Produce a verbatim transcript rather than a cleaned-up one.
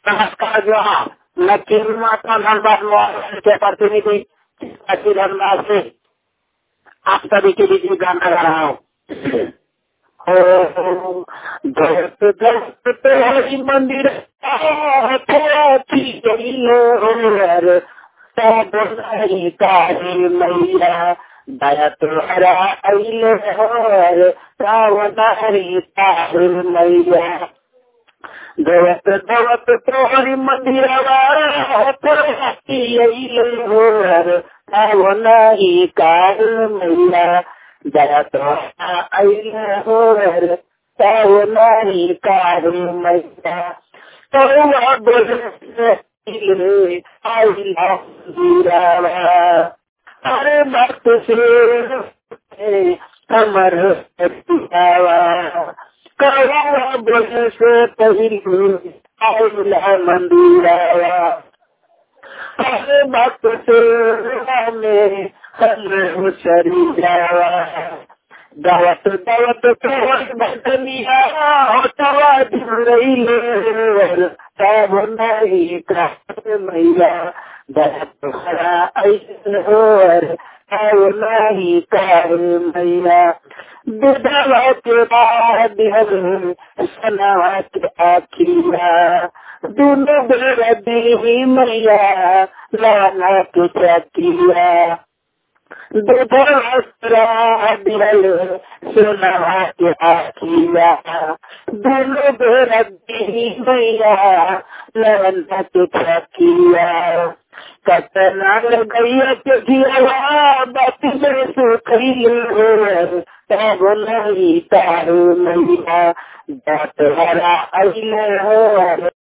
नमस्कार जोहार। मैं केवल माता धनबाद मोहन के प्रतिनिधि धनबाद से आप सभी के बीच में गाना गा रहा हूँ। दर्द दर्द पे हरि मंदिर कारी मैया दया तोहरा अइले हर सावनारी कारी मैया दवत दवत तोहरी मंदिरवा हर सावनारी कारी मैया दया तोहरा अइले हर सावनारी कारी मैया तोरा बोले अरे भक्त से कमर कौआ बोले से पहले आइला मंदिरावा अरे भक्त से में कमर शरीरावा दावत दावत तोहर बदनिया होतवा दिलैले तब नहीं कर मैया दया तोहरा अइसन होर तब नहीं कर मैया विधवा के बाद हम सनावा के आखिया दोनों बेरा दी मैया लाना के चकिया सोना के आखिया दोनों बेरा दी मैया लाना के चकिया कतना गैया के घिया बाती में सुखैले तब नहीं तारू मैया दतहरा अइले हर